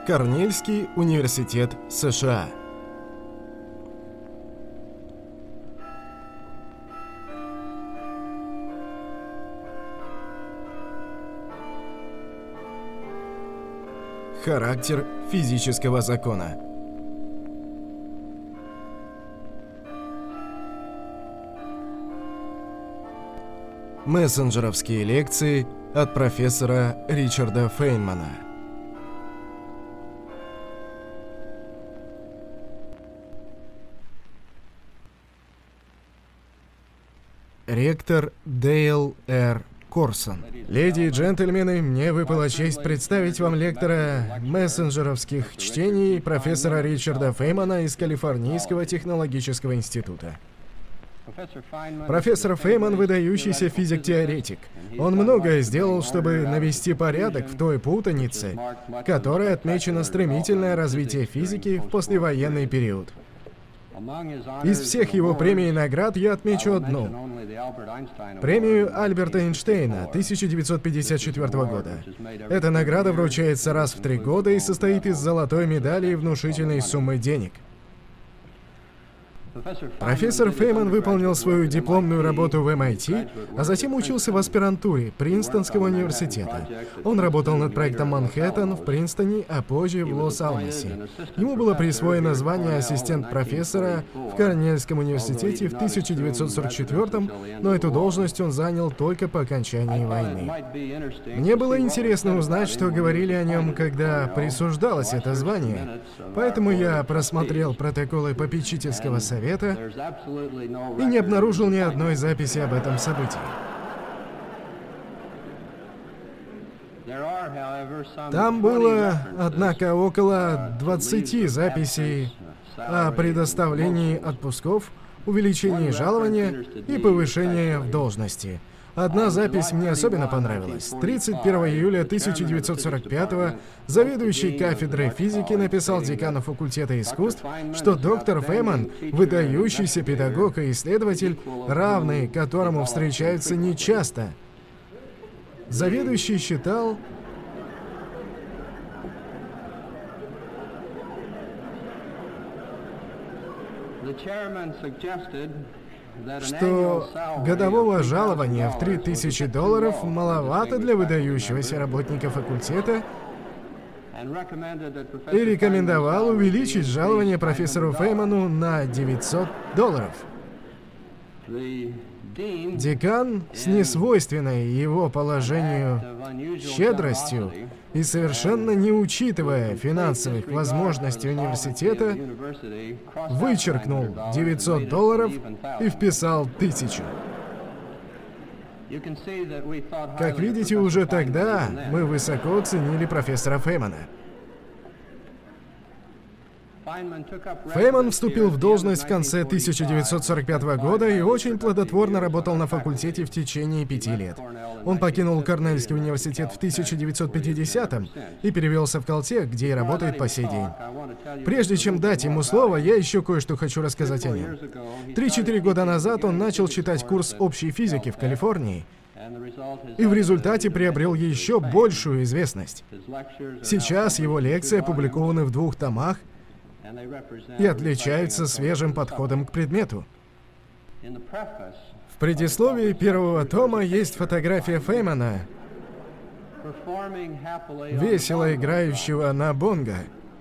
Корнельский университет США. Характер физического закона. Мессенджеровские лекции от профессора Ричарда Фейнмана. Ректор Дейл Р. Корсон. Леди и джентльмены, мне выпала честь представить вам лектора мессенджеровских чтений профессора Ричарда Фейнмана из Калифорнийского технологического института. Профессор Фейнман – выдающийся физик-теоретик. Он многое сделал, чтобы навести порядок в той путанице, которой отмечено стремительное развитие физики в послевоенный период. Из всех его премий и наград я отмечу одну. Премию Альберта Эйнштейна 1954 года. Эта награда вручается раз в 3 года и состоит из золотой медали и внушительной суммы денег. Профессор Фейнман выполнил свою дипломную работу в MIT, а затем учился в аспирантуре Принстонского университета. Он работал над проектом Манхэттен в Принстоне, а позже в Лос-Алмасе. Ему было присвоено звание ассистент профессора в Корнельском университете в 1944, но эту должность он занял только по окончании войны. Мне было интересно узнать, что говорили о нем, когда присуждалось это звание, поэтому я просмотрел протоколы попечительского совета и не обнаружил ни одной записи об этом событии. Там было, однако, около 20 записей о предоставлении отпусков, увеличении жалования и повышении в должности. Одна запись мне особенно понравилась. 31 июля 1945-го заведующий кафедрой физики написал декану факультета искусств, что доктор Фейнман – выдающийся педагог и исследователь, равные которому встречаются нечасто. Заведующий считал, что годового жалования в $3000 маловато для выдающегося работника факультета и рекомендовал увеличить жалование профессору Фейнману на $900. Декан, с несвойственной его положению щедростью и совершенно не учитывая финансовых возможностей университета, вычеркнул $900 и вписал 1000. Как видите, уже тогда мы высоко ценили профессора Фейнмана. Фейнман вступил в должность в конце 1945 года и очень плодотворно работал на факультете в течение 5 лет. Он покинул Корнельский университет в 1950-м и перевелся в Калтех, где и работает по сей день. Прежде чем дать ему слово, я еще кое-что хочу рассказать о нем. 3-4 года назад он начал читать курс общей физики в Калифорнии, и в результате приобрел еще большую известность. Сейчас его лекции опубликованы в 2 томах и отличаются свежим подходом к предмету. В предисловии первого тома есть фотография Фейнмана, весело играющего на бонго.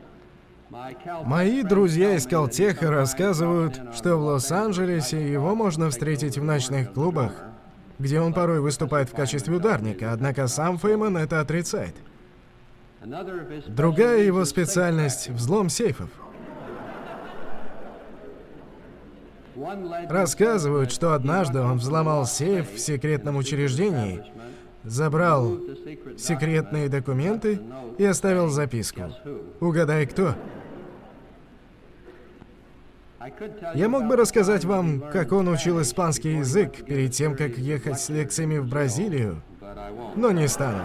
Мои друзья из Калтеха рассказывают, что в Лос-Анджелесе его можно встретить в ночных клубах, где он порой выступает в качестве ударника, однако сам Фейнман это отрицает. Другая его специальность — взлом сейфов. Рассказывают, что однажды он взломал сейф в секретном учреждении, забрал секретные документы и оставил записку. Угадай, кто? Я мог бы рассказать вам, как он учил испанский язык перед тем, как ехать с лекциями в Бразилию, но не стану.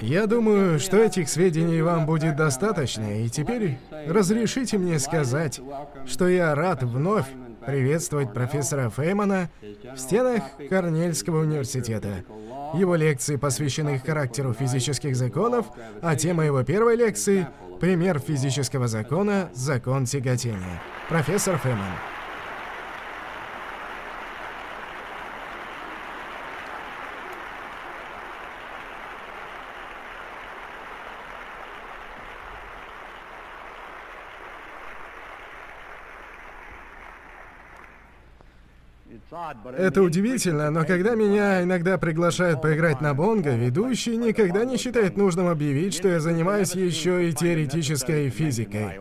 Я думаю, что этих сведений вам будет достаточно, и теперь разрешите мне сказать, что я рад вновь приветствовать профессора Феймана в стенах Корнельского университета. Его лекции посвящены характеру физических законов, а тема его первой лекции — пример физического закона — закон тяготения. Профессор Фейман. Это удивительно, но когда меня иногда приглашают поиграть на бонго, ведущий никогда не считает нужным объявить, что я занимаюсь еще и теоретической физикой.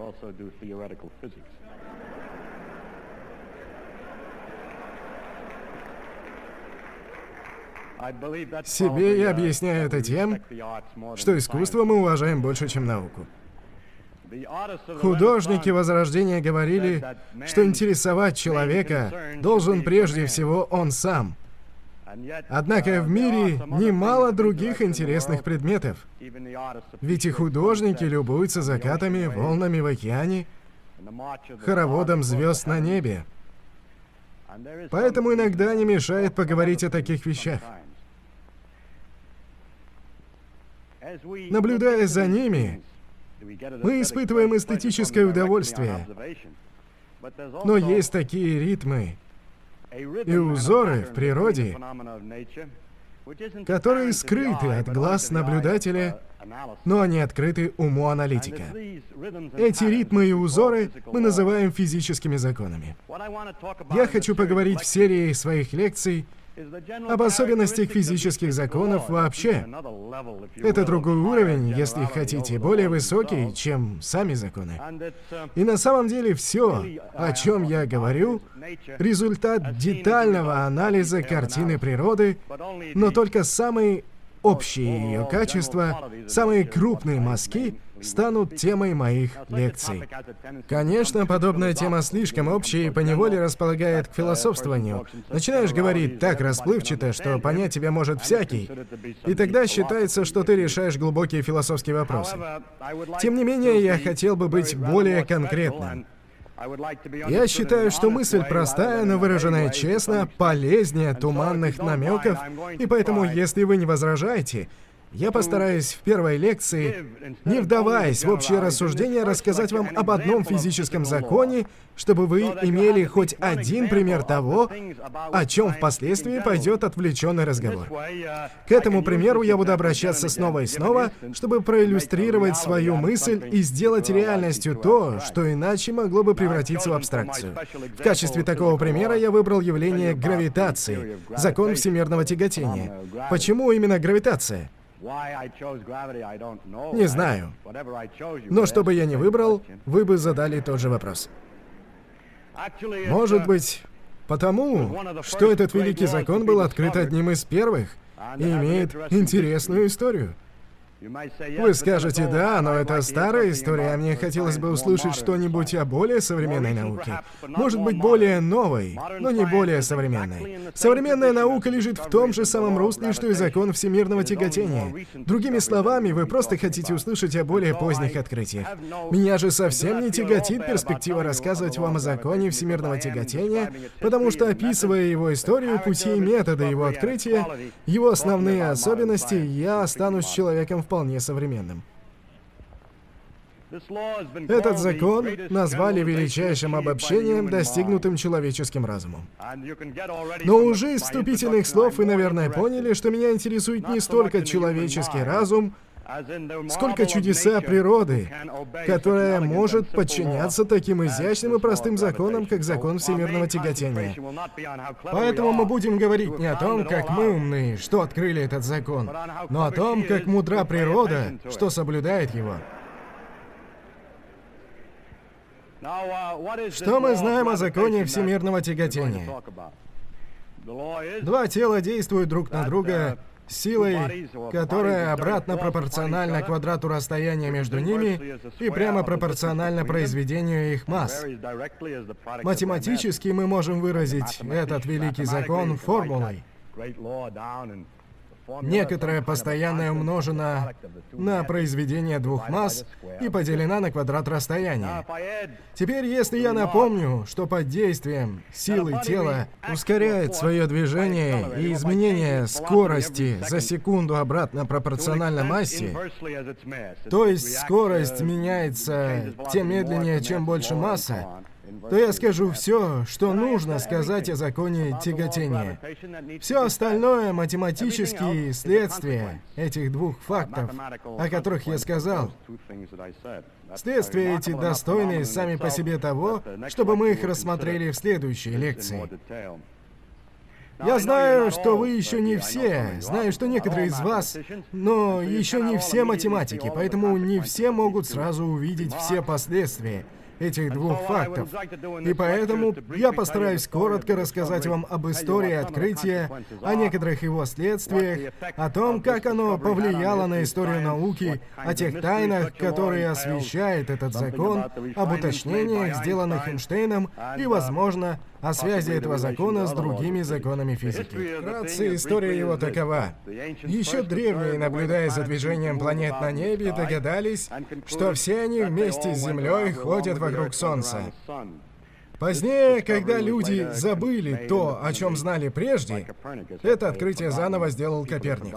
Себе я объясняю это тем, что искусство мы уважаем больше, чем науку. Художники Возрождения говорили, что интересовать человека должен прежде всего он сам. Однако в мире немало других интересных предметов. Ведь и художники любуются закатами, волнами в океане, хороводом звезд на небе. Поэтому иногда не мешает поговорить о таких вещах. Наблюдая за ними, мы испытываем эстетическое удовольствие. Но есть такие ритмы и узоры в природе, которые скрыты от глаз наблюдателя, но они открыты уму аналитика. Эти ритмы и узоры мы называем физическими законами. Я хочу поговорить в серии своих лекций об особенностях физических законов вообще. Это другой уровень, если хотите, более высокий, чем сами законы. И на самом деле все, о чем я говорю, результат детального анализа картины природы, но только самые общие ее качества, самые крупные мазки станут темой моих лекций. Конечно, подобная тема слишком общая и поневоле располагает к философствованию. Начинаешь говорить так расплывчато, что понять тебя может всякий, и тогда считается, что ты решаешь глубокие философские вопросы. Тем не менее, я хотел бы быть более конкретным. Я считаю, что мысль простая, но выраженная честно, полезнее туманных намеков, и поэтому, если вы не возражаете, я постараюсь в первой лекции, не вдаваясь в общее рассуждение, рассказать вам об одном физическом законе, чтобы вы имели хоть один пример того, о чем впоследствии пойдет отвлеченный разговор. К этому примеру я буду обращаться снова и снова, чтобы проиллюстрировать свою мысль и сделать реальностью то, что иначе могло бы превратиться в абстракцию. В качестве такого примера я выбрал явление гравитации, закон всемирного тяготения. Почему именно гравитация? Не знаю. Но что бы я ни выбрал, вы бы задали тот же вопрос. Может быть, потому, что этот великий закон был открыт одним из первых и имеет интересную историю. Вы скажете, да, но это старая история, а мне хотелось бы услышать что-нибудь о более современной науке. Может быть, более новой, но не более современной. Современная наука лежит в том же самом русле, что и закон всемирного тяготения. Другими словами, вы просто хотите услышать о более поздних открытиях. Меня же совсем не тяготит перспектива рассказывать вам о законе всемирного тяготения, потому что, описывая его историю, пути и методы его открытия, его основные особенности, я останусь человеком вполне современным. Этот закон назвали величайшим обобщением, достигнутым человеческим разумом. Но уже из вступительных слов вы, наверное, поняли, что меня интересует не столько человеческий разум, сколько чудеса природы, которая может подчиняться таким изящным и простым законам, как закон всемирного тяготения. Поэтому мы будем говорить не о том, как мы умны, что открыли этот закон, но о том, как мудра природа, что соблюдает его. Что мы знаем о законе всемирного тяготения? Два тела действуют друг на друга силой, которая обратно пропорциональна квадрату расстояния между ними и прямо пропорциональна произведению их масс. Математически мы можем выразить этот великий закон формулой. некоторая постоянная умножена на произведение двух масс и поделена на квадрат расстояния. Теперь, если я напомню, что под действием силы тела ускоряет свое движение и изменение скорости за секунду обратно пропорционально массе, то есть скорость меняется тем медленнее, чем больше масса, то я скажу все, что нужно сказать о законе тяготения. Все остальное — математические следствия этих двух фактов, о которых я сказал. Следствия эти достойны сами по себе того, чтобы мы их рассмотрели в следующей лекции. Я знаю, что вы еще не все, знаю, что некоторые из вас, но еще не все математики, поэтому не все могут сразу увидеть все последствия этих двух фактов. И поэтому я постараюсь коротко рассказать вам об истории открытия, о некоторых его следствиях, о том, как оно повлияло на историю науки, о тех тайнах, которые освещает этот закон, об уточнениях, сделанных Эйнштейном, и, возможно, о связи этого закона с другими законами физики. Вкратце, история его такова. Еще древние, наблюдая за движением планет на небе, догадались, что все они вместе с Землей ходят вокруг Солнца. Позднее, когда люди забыли то, о чем знали прежде, это открытие заново сделал Коперник.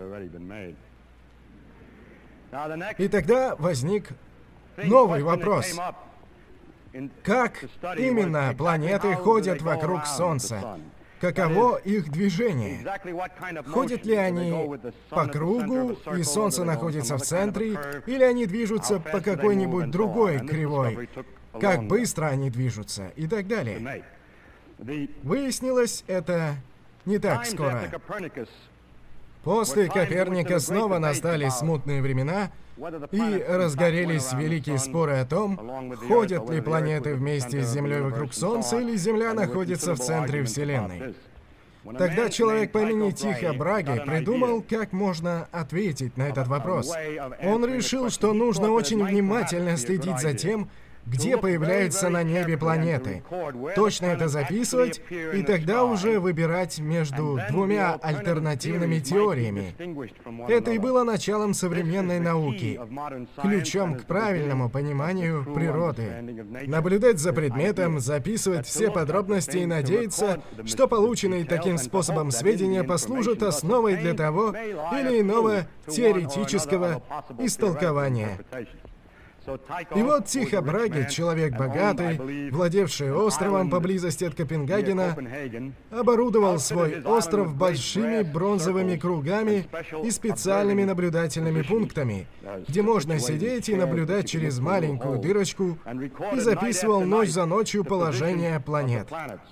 И тогда возник новый вопрос. Как именно планеты ходят вокруг Солнца? Каково их движение? Ходят ли они по кругу, и Солнце находится в центре, или они движутся по какой-нибудь другой кривой? Как быстро они движутся? И так далее. Выяснилось это не так скоро. После Коперника снова настали смутные времена, и разгорелись великие споры о том, ходят ли планеты вместе с Землей вокруг Солнца, или Земля находится в центре Вселенной. Тогда человек по имени Тихо Браге придумал, как можно ответить на этот вопрос. Он решил, что нужно очень внимательно следить за тем, где появляются на небе планеты, точно это записывать, и тогда уже выбирать между двумя альтернативными теориями. Это и было началом современной науки, ключом к правильному пониманию природы. Наблюдать за предметом, записывать все подробности и надеяться, что полученные таким способом сведения послужат основой для того или иного теоретического истолкования. И вот Тихо Браге, человек богатый, владевший островом поблизости от Копенгагена, оборудовал свой остров большими бронзовыми кругами и специальными наблюдательными пунктами, где можно сидеть и наблюдать через маленькую дырочку, и записывал ночь за ночью положение планет.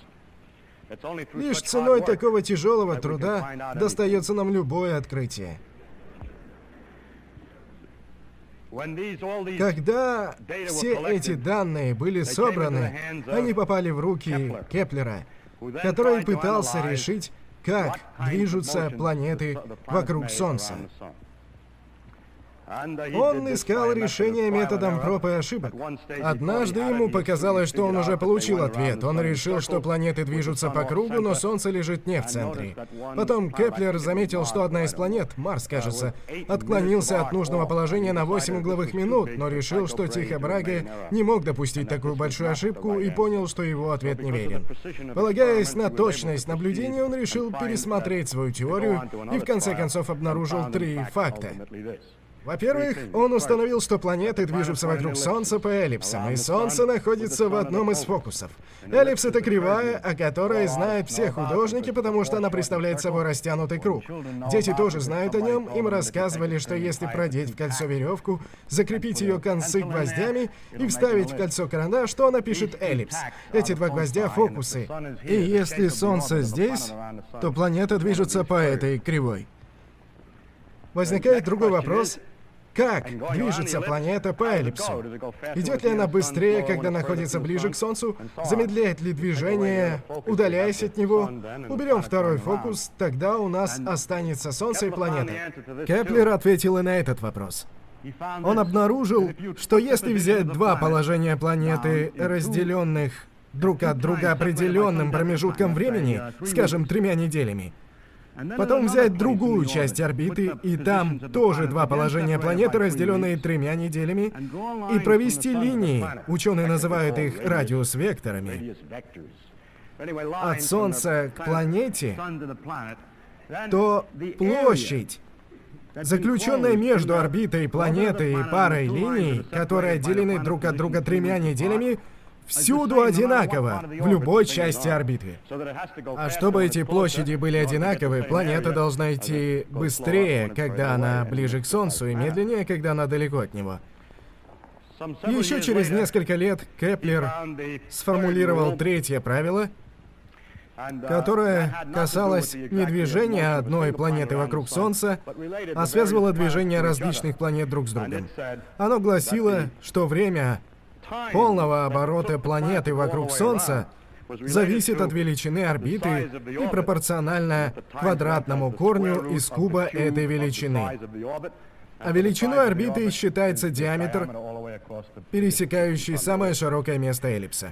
Лишь ценой такого тяжелого труда достается нам любое открытие. Когда все эти данные были собраны, они попали в руки Кеплера, который пытался решить, как движутся планеты вокруг Солнца. Он искал решение методом проб и ошибок. Однажды ему показалось, что он уже получил ответ. Он решил, что планеты движутся по кругу, но Солнце лежит не в центре. Потом Кеплер заметил, что одна из планет, Марс, кажется, отклонился от нужного положения на 8 угловых минут, но решил, что Тихо Браге не мог допустить такую большую ошибку и понял, что его ответ неверен. Полагаясь на точность наблюдений, он решил пересмотреть свою теорию и в конце концов обнаружил 3 факта. Во-первых, он установил, что планеты движутся вокруг Солнца по эллипсам, и Солнце находится в одном из фокусов. Эллипс — это кривая, о которой знают все художники, потому что она представляет собой растянутый круг. Дети тоже знают о нем, им рассказывали, что если продеть в кольцо веревку, закрепить ее концы гвоздями и вставить в кольцо карандаш, то она пишет эллипс. Эти 2 гвоздя — фокусы. И если Солнце здесь, то планета движется по этой кривой. Возникает другой вопрос. Как движется планета по эллипсу? Идет ли она быстрее, когда находится ближе к Солнцу? Замедляет ли движение, удаляясь от него? Уберем второй фокус, тогда у нас останется Солнце и планета. Кеплер ответил и на этот вопрос. Он обнаружил, что если взять 2 положения планеты, разделенных друг от друга определенным промежутком времени, скажем, 3 неделями, Потом взять другую часть орбиты, и там тоже два положения планеты, разделенные 3 неделями, и провести линии, ученые называют их радиус-векторами, от Солнца к планете, то площадь, заключенная между орбитой планеты и парой линий, которые отделены друг от друга 3 неделями, всюду одинаково, в любой части орбиты. А чтобы эти площади были одинаковы, планета должна идти быстрее, когда она ближе к Солнцу, и медленнее, когда она далеко от него. Еще через несколько лет Кеплер сформулировал третье правило, которое касалось не движения одной планеты вокруг Солнца, а связывало движение различных планет друг с другом. Оно гласило, что время полного оборота планеты вокруг Солнца зависит от величины орбиты и пропорционально квадратному корню из куба этой величины. А величиной орбиты считается диаметр, пересекающий самое широкое место эллипса.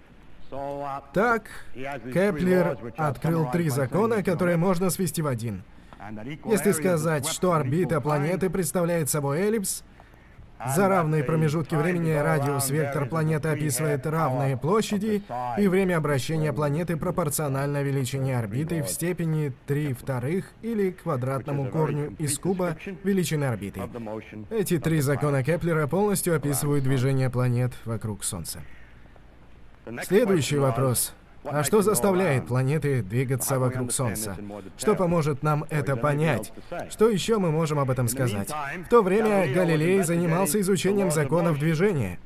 Так, Кеплер открыл 3 закона, которые можно свести в один. Если сказать, что орбита планеты представляет собой эллипс, за равные промежутки времени радиус-вектор планеты описывает равные площади, и время обращения планеты пропорционально величине орбиты в степени 3/2 или квадратному корню из куба величины орбиты. Эти 3 закона Кеплера полностью описывают движение планет вокруг Солнца. Следующий вопрос. А что заставляет планеты двигаться вокруг Солнца? Что поможет нам это понять? Что еще мы можем об этом сказать? В то время Галилей занимался изучением законов движения.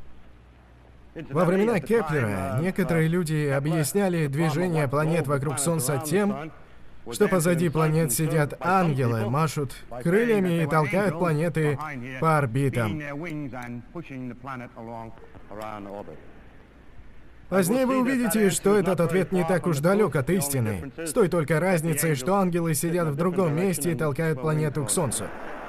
Во времена Кеплера некоторые люди объясняли движение планет вокруг Солнца тем, что позади планет сидят ангелы, машут крыльями и толкают планеты по орбитам. Позднее вы увидите, что этот ответ не так уж далек от истины, с той только разницей, что ангелы сидят в другом месте и толкают планету к Солнцу.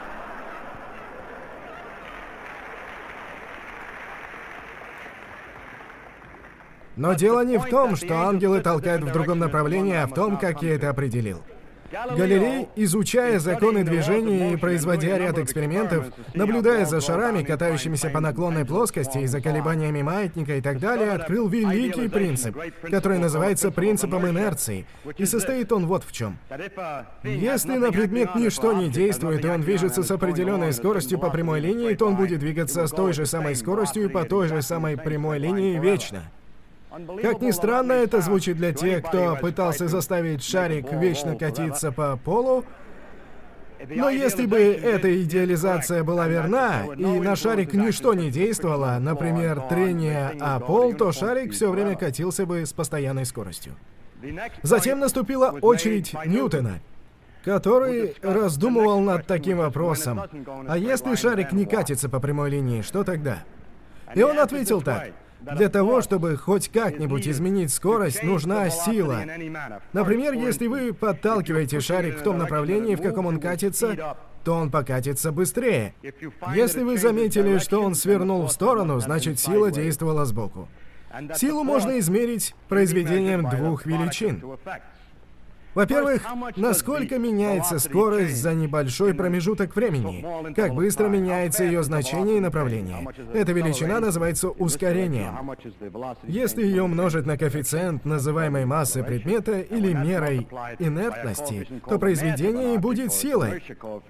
Но дело не в том, что ангелы толкают в другом направлении, а в том, как я это определил. Галилей, изучая законы движения и производя ряд экспериментов, наблюдая за шарами, катающимися по наклонной плоскости, и за колебаниями маятника и так далее, открыл великий принцип, который называется принципом инерции. И состоит он вот в чем. Если на предмет ничто не действует, и он движется с определенной скоростью по прямой линии, то он будет двигаться с той же самой скоростью и по той же самой прямой линии вечно. Как ни странно это звучит для тех, кто пытался заставить шарик вечно катиться по полу, но если бы эта идеализация была верна, и на шарик ничто не действовало, например, трение о пол, то шарик все время катился бы с постоянной скоростью. Затем наступила очередь Ньютона, который раздумывал над таким вопросом: а если шарик не катится по прямой линии, что тогда? И он ответил так: для того, чтобы хоть как-нибудь изменить скорость, нужна сила. Например, если вы подталкиваете шарик в том направлении, в каком он катится, то он покатится быстрее. Если вы заметили, что он свернул в сторону, значит, сила действовала сбоку. Силу можно измерить произведением 2 величин. Во-первых, насколько меняется скорость за небольшой промежуток времени, как быстро меняется ее значение и направление. Эта величина называется ускорением. Если ее умножить на коэффициент называемой массы предмета или мерой инертности, то произведение и будет силой.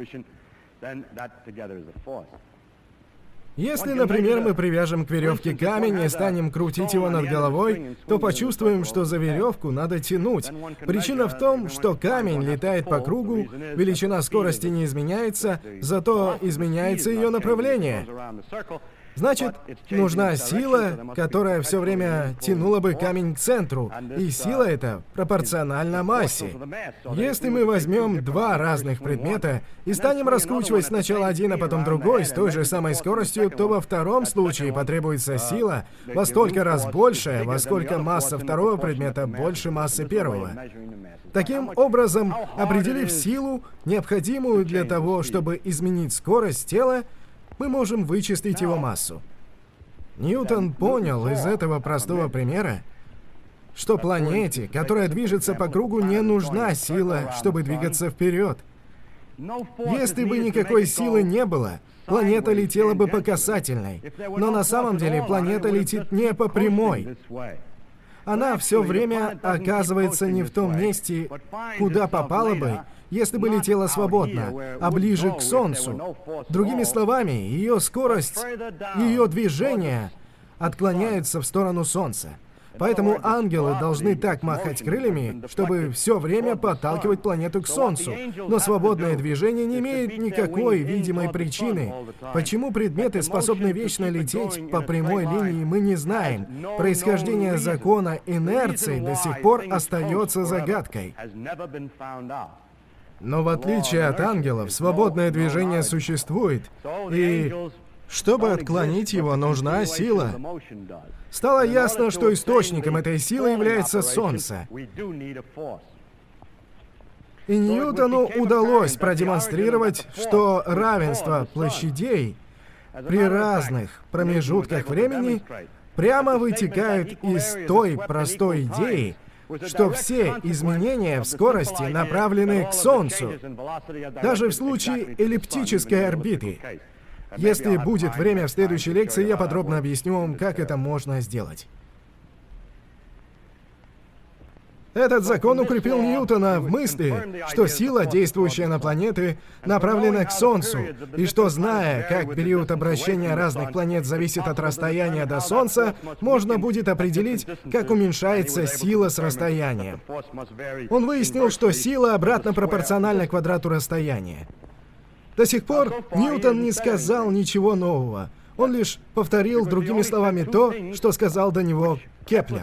Если, например, мы привяжем к веревке камень и станем крутить его над головой, то почувствуем, что за веревку надо тянуть. Причина в том, что камень летает по кругу, величина скорости не изменяется, зато изменяется ее направление. Значит, нужна сила, которая все время тянула бы камень к центру, и сила эта пропорциональна массе. Если мы возьмем 2 разных предмета и станем раскручивать сначала один, а потом другой с той же самой скоростью, то во втором случае потребуется сила во столько раз большая, во сколько масса второго предмета больше массы первого. Таким образом, определив силу, необходимую для того, чтобы изменить скорость тела, мы можем вычислить его массу. Ньютон понял из этого простого примера, что планете, которая движется по кругу, не нужна сила, чтобы двигаться вперед. Если бы никакой силы не было, планета летела бы по касательной. Но на самом деле планета летит не по прямой. Она все время оказывается не в том месте, куда попала бы, если бы летела свободно, а ближе к Солнцу. Другими словами, ее скорость, ее движение отклоняются в сторону Солнца. Поэтому ангелы должны так махать крыльями, чтобы все время подталкивать планету к Солнцу. Но свободное движение не имеет никакой видимой причины. Почему предметы способны вечно лететь по прямой линии, мы не знаем. Происхождение закона инерции до сих пор остается загадкой. Но в отличие от ангелов, свободное движение существует, и чтобы отклонить его, нужна сила. Стало ясно, что источником этой силы является Солнце. И Ньютону удалось продемонстрировать, что равенство площадей при разных промежутках времени прямо вытекает из той простой идеи, что все изменения в скорости направлены к Солнцу, даже в случае эллиптической орбиты. Если будет время в следующей лекции, я подробно объясню вам, как это можно сделать. Этот закон укрепил Ньютона в мысли, что сила, действующая на планеты, направлена к Солнцу, и что, зная, как период обращения разных планет зависит от расстояния до Солнца, можно будет определить, как уменьшается сила с расстоянием. Он выяснил, что сила обратно пропорциональна квадрату расстояния. До сих пор Ньютон не сказал ничего нового. Он лишь повторил другими словами то, что сказал до него Кеплер.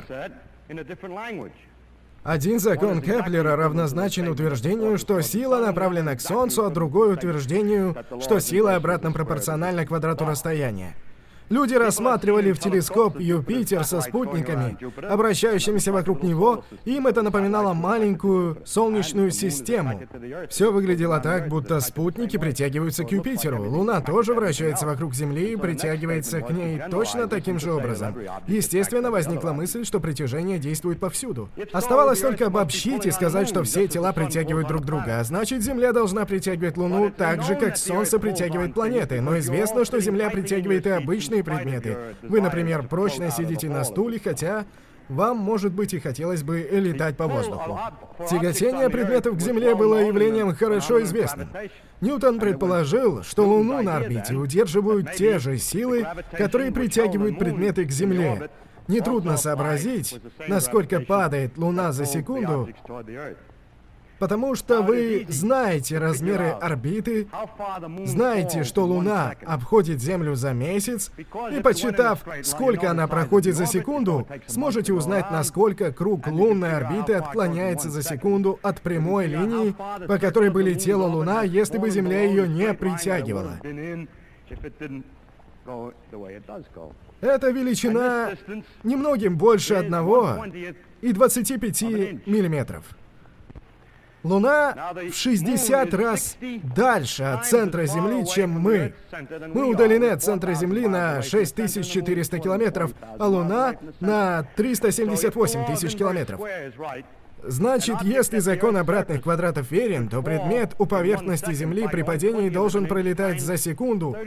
Один закон Кеплера равнозначен утверждению, что сила направлена к Солнцу, а другой утверждению, что сила обратно пропорциональна квадрату расстояния. Люди рассматривали в телескоп Юпитер со спутниками, обращающимися вокруг него, и им это напоминало маленькую солнечную систему. Все выглядело так, будто спутники притягиваются к Юпитеру. Луна тоже вращается вокруг Земли и притягивается к ней точно таким же образом. Естественно, возникла мысль, что притяжение действует повсюду. Оставалось только обобщить и сказать, что все тела притягивают друг друга, а значит, Земля должна притягивать Луну так же, как Солнце притягивает планеты. Но известно, что Земля притягивает и обычные предметы. Вы, например, прочно сидите на стуле, хотя вам, может быть, и хотелось бы летать по воздуху. Тяготение предметов к Земле было явлением хорошо известным. Ньютон предположил, что Луну на орбите удерживают те же силы, которые притягивают предметы к Земле. Нетрудно сообразить, насколько падает Луна за секунду, потому что вы знаете размеры орбиты, знаете, что Луна обходит Землю за месяц, и подсчитав, сколько она проходит за секунду, сможете узнать, насколько круг лунной орбиты отклоняется за секунду от прямой линии, по которой бы летела Луна, если бы Земля ее не притягивала. Эта величина немногим больше 1,25 миллиметров. Луна в 60 раз дальше от центра Земли, чем мы. Мы удалены от центра Земли на 6400 километров, а Луна на 378 тысяч километров. Значит, если закон обратных квадратов верен, то предмет у поверхности Земли при падении должен пролетать за секунду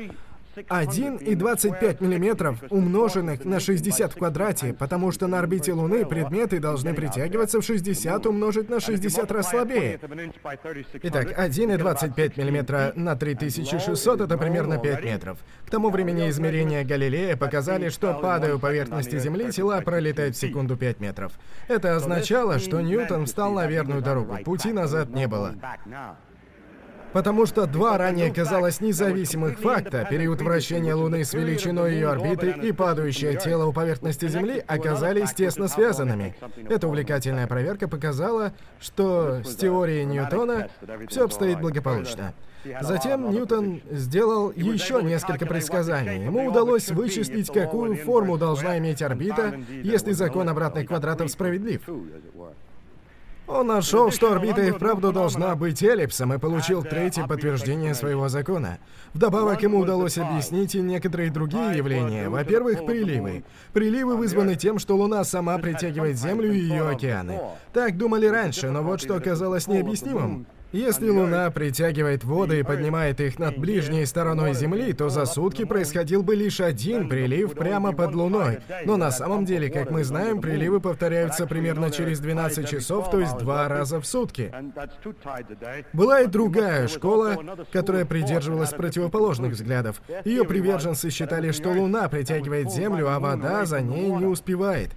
1,25 миллиметров, умноженных на 60 в квадрате, потому что на орбите Луны предметы должны притягиваться в 60 умножить на 60 раз слабее. Итак, 1,25 миллиметра на 3600 — это примерно 5 метров. К тому времени измерения Галилея показали, что, падая у поверхности Земли, тела пролетают в секунду 5 метров. Это означало, что Ньютон встал на верную дорогу, пути назад не было. Потому что два ранее казалось независимых факта, период вращения Луны с величиной ее орбиты и падающее тело у поверхности Земли, оказались тесно связанными. Эта увлекательная проверка показала, что с теорией Ньютона все обстоит благополучно. Затем Ньютон сделал еще несколько предсказаний. Ему удалось вычислить, какую форму должна иметь орбита, если закон обратных квадратов справедлив. Он нашел, что орбита и вправду должна быть эллипсом, и получил третье подтверждение своего закона. Вдобавок ему удалось объяснить и некоторые другие явления. Во-первых, приливы. Приливы вызваны тем, что Луна сама притягивает Землю и ее океаны. Так думали раньше, но вот что оказалось необъяснимым. Если Луна притягивает воды и поднимает их над ближней стороной Земли, то за сутки происходил бы лишь один прилив прямо под Луной. Но на самом деле, как мы знаем, приливы повторяются примерно через 12 часов, то есть 2 раза в сутки. Была и другая школа, которая придерживалась противоположных взглядов. Ее приверженцы считали, что Луна притягивает Землю, а вода за ней не успевает.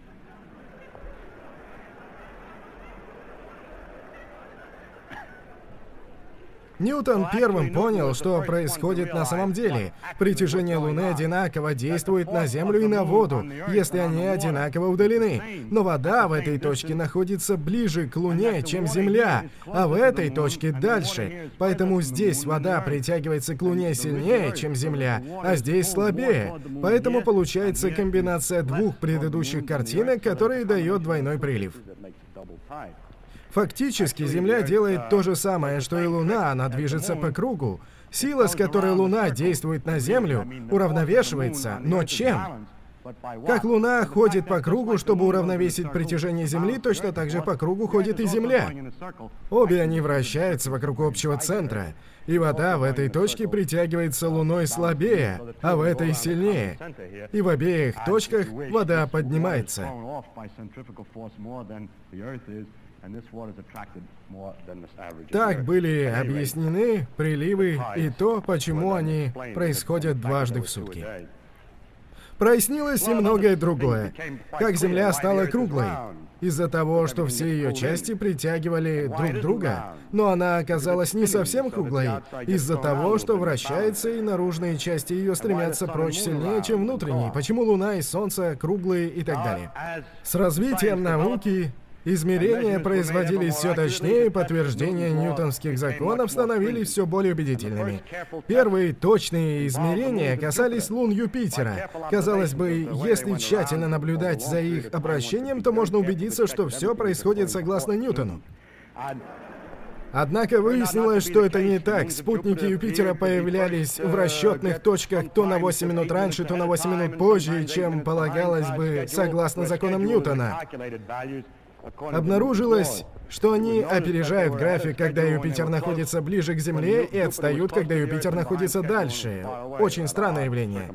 Ньютон первым понял, что происходит на самом деле. Притяжение Луны одинаково действует на Землю и на воду, если они одинаково удалены. Но вода в этой точке находится ближе к Луне, чем Земля, а в этой точке дальше. Поэтому здесь вода притягивается к Луне сильнее, чем Земля, а здесь слабее. Поэтому получается комбинация двух предыдущих картинок, которая дает двойной прилив. Фактически, Земля делает то же самое, что и Луна, она движется по кругу. Сила, с которой Луна действует на Землю, уравновешивается, но чем? Как Луна ходит по кругу, чтобы уравновесить притяжение Земли, точно так же по кругу ходит и Земля. Обе они вращаются вокруг общего центра, и вода в этой точке притягивается Луной слабее, а в этой сильнее. И в обеих точках вода поднимается. Так были объяснены приливы и то, почему они происходят дважды в сутки. Прояснилось и многое другое. Как Земля стала круглой. Из-за того, что все ее части притягивали друг друга, но она оказалась не совсем круглой. Из-за того, что вращается, и наружные части ее стремятся прочь сильнее, чем внутренние. Почему Луна и Солнце круглые и так далее. С развитием науки измерения производились все точнее, и подтверждения ньютонских законов становились все более убедительными. Первые точные измерения касались лун Юпитера. Казалось бы, если тщательно наблюдать за их обращением, то можно убедиться, что все происходит согласно Ньютону. Однако выяснилось, что это не так. Спутники Юпитера появлялись в расчетных точках то на 8 минут раньше, то на 8 минут позже, чем полагалось бы согласно законам Ньютона. Обнаружилось, что они опережают график, когда Юпитер находится ближе к Земле, и отстают, когда Юпитер находится дальше. Очень странное явление.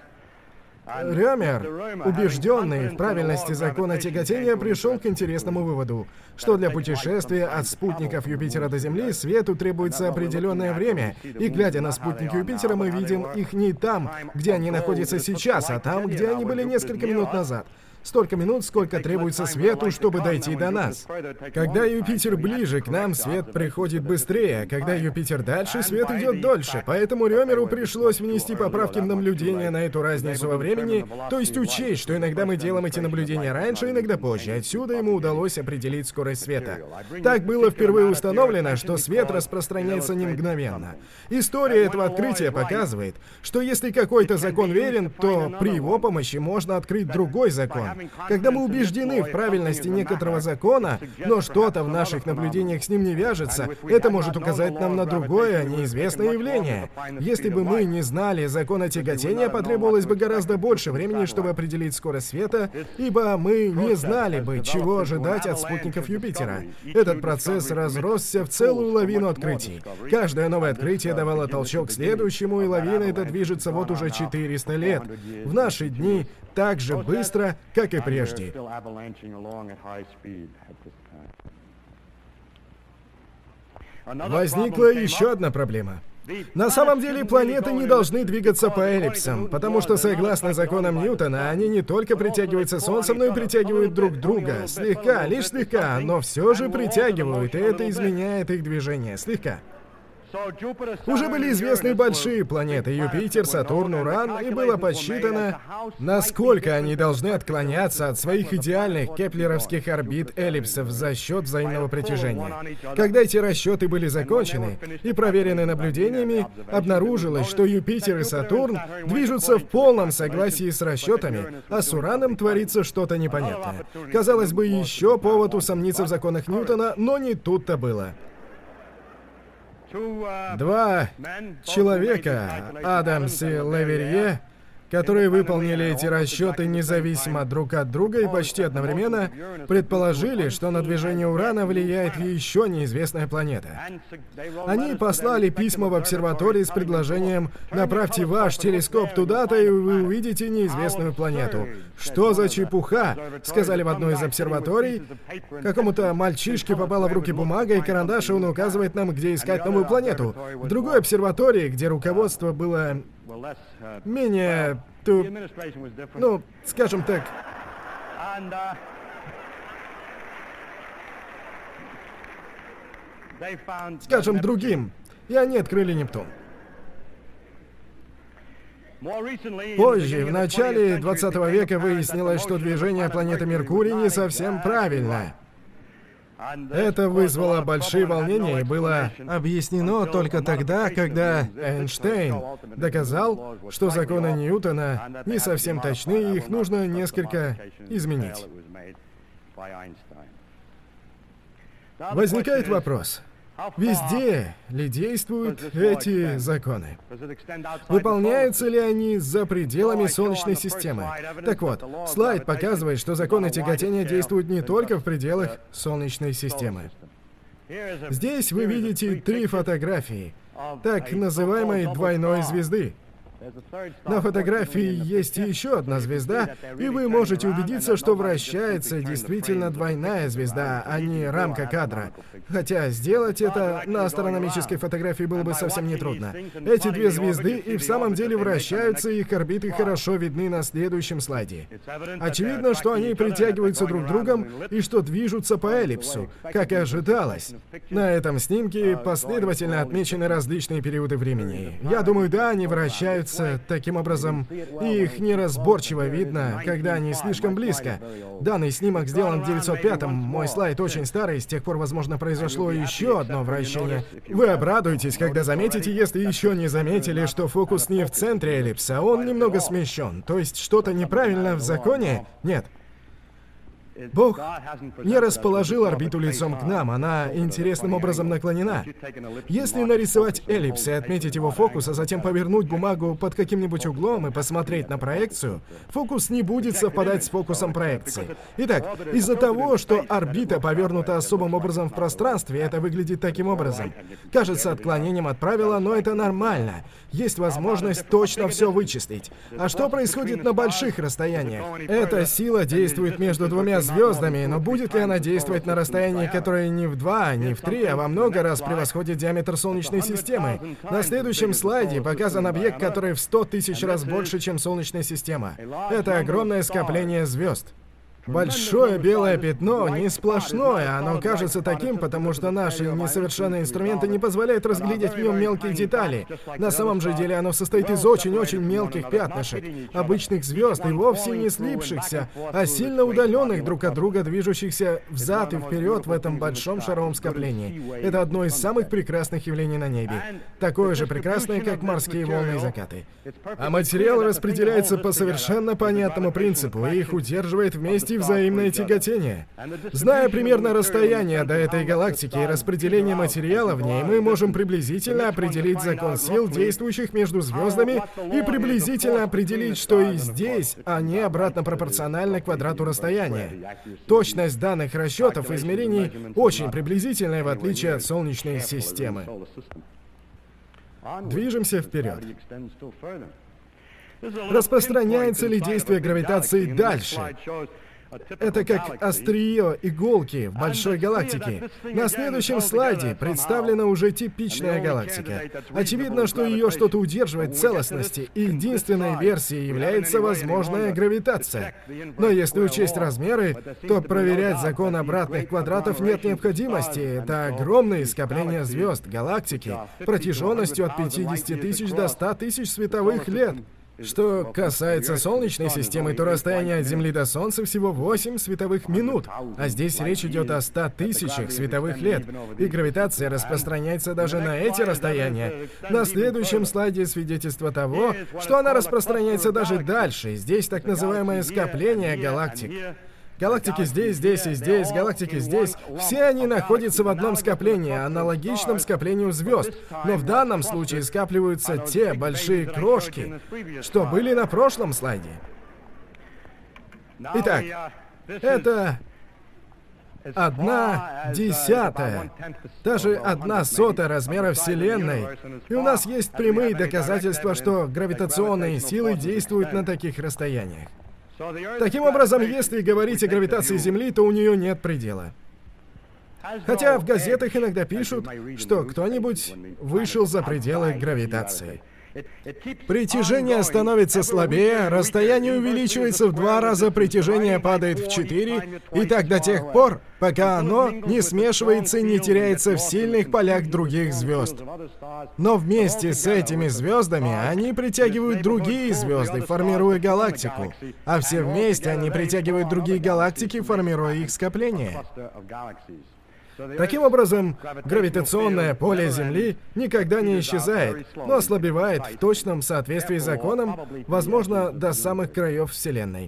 Рёмер, убежденный в правильности закона тяготения, пришел к интересному выводу, что для путешествия от спутников Юпитера до Земли свету требуется определенное время, и глядя на спутники Юпитера, мы видим их не там, где они находятся сейчас, а там, где они были несколько минут назад. Столько минут, сколько требуется свету, чтобы дойти до нас. Когда Юпитер ближе к нам, свет приходит быстрее, а когда Юпитер дальше, свет идет дольше. Поэтому Рёмеру пришлось внести поправки в наблюдения на эту разницу во времени, то есть учесть, что иногда мы делаем эти наблюдения раньше, иногда позже. Отсюда ему удалось определить скорость света. Так было впервые установлено, что свет распространяется не мгновенно. История этого открытия показывает, что если какой-то закон верен, то при его помощи можно открыть другой закон. Когда мы убеждены в правильности некоторого закона, но что-то в наших наблюдениях с ним не вяжется, это может указать нам на другое, неизвестное явление. Если бы мы не знали закона тяготения, потребовалось бы гораздо больше времени, чтобы определить скорость света, ибо мы не знали бы, чего ожидать от спутников Юпитера. Этот процесс разросся в целую лавину открытий. Каждое новое открытие давало толчок к следующему, и лавина эта движется вот уже 400 лет. В наши дни так же быстро, как и прежде. Возникла еще одна проблема. На самом деле планеты не должны двигаться по эллипсам, потому что, согласно законам Ньютона, они не только притягиваются Солнцем, но и притягивают друг друга. Слегка, лишь слегка, но все же притягивают, и это изменяет их движение. Слегка. Уже были известны большие планеты — Юпитер, Сатурн, Уран, и было подсчитано, насколько они должны отклоняться от своих идеальных кеплеровских орбит эллипсов за счет взаимного притяжения. Когда эти расчеты были закончены и проверены наблюдениями, обнаружилось, что Юпитер и Сатурн движутся в полном согласии с расчетами, а с Ураном творится что-то непонятное. Казалось бы, еще повод усомниться в законах Ньютона, но не тут-то было. Два человека, Адамс и Леверье, которые выполнили эти расчеты независимо друг от друга и почти одновременно, предположили, что на движение Урана влияет еще неизвестная планета. Они послали письма в обсерватории с предложением: «Направьте ваш телескоп туда-то, и вы увидите неизвестную планету». «Что за чепуха?» — сказали в одной из обсерваторий. Какому-то мальчишке попала в руки бумага и карандаш, и он указывает нам, где искать новую планету. В другой обсерватории, где руководство было менее, ну, скажем так, другим, и они открыли Нептун. Позже, в начале 20 века, выяснилось, что движение планеты Меркурий не совсем правильно. Это вызвало большие волнения и было объяснено только тогда, когда Эйнштейн доказал, что законы Ньютона не совсем точны, и их нужно несколько изменить. Возникает вопрос: везде ли действуют эти законы? Выполняются ли они за пределами Солнечной системы? Так вот, слайд показывает, что законы тяготения действуют не только в пределах Солнечной системы. Здесь вы видите 3 фотографии так называемой двойной звезды. На фотографии есть еще одна звезда, и вы можете убедиться, что вращается действительно двойная звезда, а не рамка кадра. Хотя сделать это на астрономической фотографии было бы совсем нетрудно. Эти 2 звезды и в самом деле вращаются, и их орбиты хорошо видны на следующем слайде. Очевидно, что они притягиваются друг к другу и что движутся по эллипсу, как и ожидалось. На этом снимке последовательно отмечены различные периоды времени. Я думаю, да, они вращаются таким образом, и их неразборчиво видно, когда они слишком близко. Данный снимок сделан в 905-м, мой слайд очень старый, с тех пор, возможно, произошло еще одно вращение. Вы обрадуетесь, когда заметите, если еще не заметили, что фокус не в центре эллипса, он немного смещен. То есть что-то неправильно в законе? Нет. Бог не расположил орбиту лицом к нам, она интересным образом наклонена. Если нарисовать эллипс и отметить его фокус, а затем повернуть бумагу под каким-нибудь углом и посмотреть на проекцию, фокус не будет совпадать с фокусом проекции. Итак, из-за того, что орбита повернута особым образом в пространстве, это выглядит таким образом. Кажется отклонением от правила, но это нормально. Есть возможность точно все вычислить. А что происходит на больших расстояниях? Эта сила действует между двумя звездами, но будет ли она действовать на расстоянии, которое не в 2, не в 3, а во много раз превосходит диаметр Солнечной системы? На следующем слайде показан объект, который в 100 тысяч раз больше, чем Солнечная система. Это огромное скопление звезд. Большое белое пятно не сплошное, оно кажется таким, потому что наши несовершенные инструменты не позволяют разглядеть в нем мелкие детали. На самом же деле оно состоит из очень-очень мелких пятнышек, обычных звезд и вовсе не слипшихся, а сильно удаленных друг от друга, движущихся взад и вперед в этом большом шаровом скоплении. Это одно из самых прекрасных явлений на небе. Такое же прекрасное, как морские волны и закаты. А материал распределяется по совершенно понятному принципу и их удерживает вместе взаимное тяготение. Зная примерно расстояние до этой галактики и распределение материала в ней, мы можем приблизительно определить закон сил, действующих между звездами, и приблизительно определить, что и здесь они обратно пропорциональны квадрату расстояния. Точность данных расчетов и измерений очень приблизительная, в отличие от Солнечной системы. Движемся вперед. Распространяется ли действие гравитации дальше? Это как острие иголки в большой галактике. На следующем слайде представлена уже типичная галактика. Очевидно, что ее что-то удерживает в целостности, и единственной версией является возможная гравитация. Но если учесть размеры, то проверять закон обратных квадратов нет необходимости. Это огромные скопления звезд, галактики, протяженностью от 50 тысяч до 100 тысяч световых лет. Что касается Солнечной системы, то расстояние от Земли до Солнца всего 8 световых минут, а здесь речь идет о 100 тысячах световых лет, и гравитация распространяется даже на эти расстояния. На следующем слайде свидетельство того, что она распространяется даже дальше. Здесь так называемое скопление галактик. Галактики здесь, здесь и здесь, галактики здесь. Все они находятся в одном скоплении, аналогичном скоплению звезд. Но в данном случае скапливаются те большие крошки, что были на прошлом слайде. Итак, это 1/10, даже 1/100 размера Вселенной. И у нас есть прямые доказательства, что гравитационные силы действуют на таких расстояниях. Таким образом, если говорить о гравитации Земли, то у нее нет предела. Хотя в газетах иногда пишут, что кто-нибудь вышел за пределы гравитации. Притяжение становится слабее, расстояние увеличивается в 2 раза, притяжение падает в 4, и так до тех пор, пока оно не смешивается и не теряется в сильных полях других звезд. Но вместе с этими звездами они притягивают другие звезды, формируя галактику, а все вместе они притягивают другие галактики, формируя их скопление. Таким образом, гравитационное поле Земли никогда не исчезает, но ослабевает в точном соответствии с законом, возможно, до самых краев Вселенной.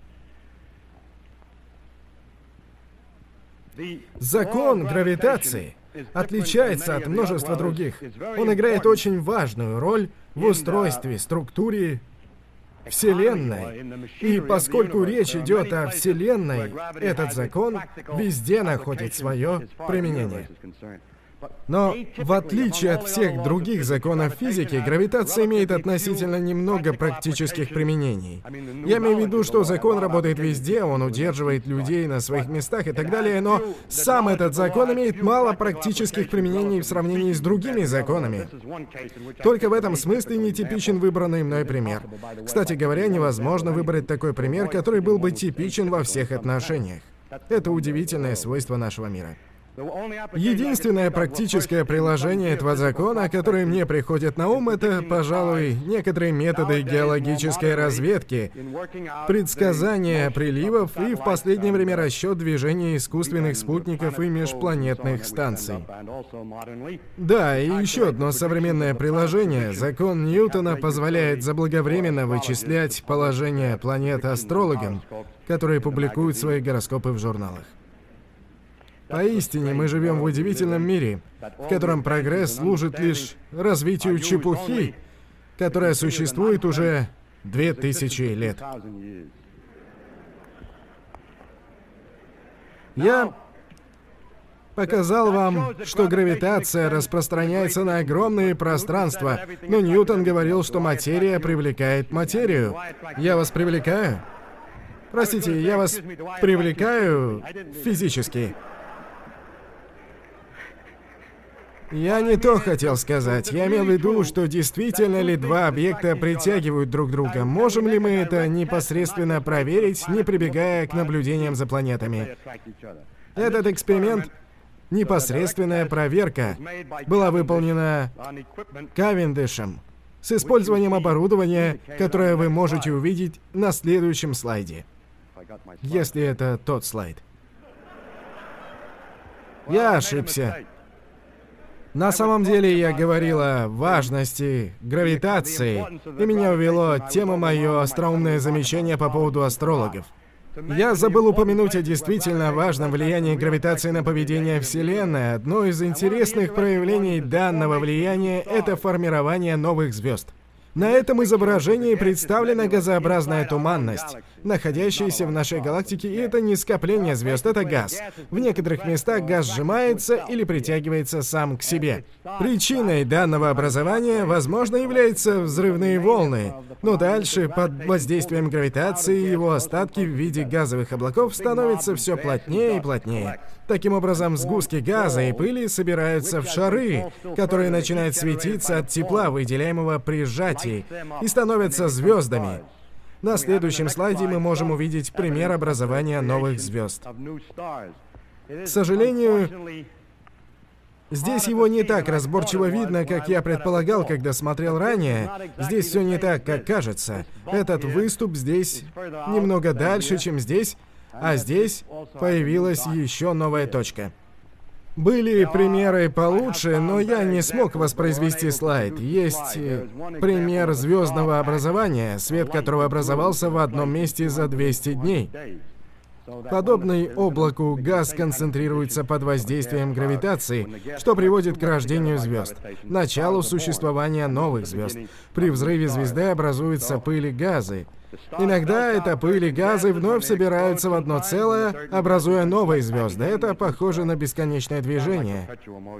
Закон гравитации отличается от множества других. Он играет очень важную роль в устройстве, структуре Вселенной. И поскольку речь идет о Вселенной, этот закон везде находит свое применение. Но, в отличие от всех других законов физики, гравитация имеет относительно немного практических применений. Я имею в виду, что закон работает везде, он удерживает людей на своих местах и так далее, но сам этот закон имеет мало практических применений в сравнении с другими законами. Только в этом смысле нетипичен выбранный мной пример. Кстати говоря, невозможно выбрать такой пример, который был бы типичен во всех отношениях. Это удивительное свойство нашего мира. Единственное практическое приложение этого закона, которое мне приходит на ум, это, пожалуй, некоторые методы геологической разведки, предсказание приливов и в последнее время расчет движения искусственных спутников и межпланетных станций. Да, и еще одно современное приложение. Закон Ньютона позволяет заблаговременно вычислять положение планет астрологам, которые публикуют свои гороскопы в журналах. Поистине, мы живем в удивительном мире, в котором прогресс служит лишь развитию чепухи, которая существует уже 2000 лет. Я показал вам, что гравитация распространяется на огромные пространства, но Ньютон говорил, что материя привлекает материю. Я вас привлекаю? Простите, я вас привлекаю физически. Я не то хотел сказать. Я имел в виду, что действительно ли два объекта притягивают друг друга. Можем ли мы это непосредственно проверить, не прибегая к наблюдениям за планетами? Этот эксперимент, непосредственная проверка, была выполнена Кавендишем с использованием оборудования, которое вы можете увидеть на следующем слайде. Если это тот слайд. Я ошибся. На самом деле я говорил о важности гравитации, и меня увело тема мое остроумное замечание по поводу астрологов. Я забыл упомянуть о действительно важном влиянии гравитации на поведение Вселенной. Одно из интересных проявлений данного влияния — это формирование новых звезд. На этом изображении представлена газообразная туманность, находящаяся в нашей галактике, и это не скопление звезд, это газ. В некоторых местах газ сжимается или притягивается сам к себе. Причиной данного образования, возможно, являются взрывные волны, но дальше, под воздействием гравитации, его остатки в виде газовых облаков становятся все плотнее и плотнее. Таким образом, сгустки газа и пыли собираются в шары, которые начинают светиться от тепла, выделяемого при сжатии, и становятся звездами. На следующем слайде мы можем увидеть пример образования новых звезд. К сожалению, здесь его не так разборчиво видно, как я предполагал, когда смотрел ранее. Здесь все не так, как кажется. Этот выступ здесь немного дальше, чем здесь, а здесь появилась еще новая точка. Были примеры получше, но я не смог воспроизвести слайд. Есть пример звездного образования, свет которого образовался в одном месте за 200 дней. Подобный облаку газ концентрируется под воздействием гравитации, что приводит к рождению звезд, началу существования новых звезд. При взрыве звезды образуются пыль и газы. Иногда эта пыль и газы вновь собираются в одно целое, образуя новые звезды. Это похоже на бесконечное движение.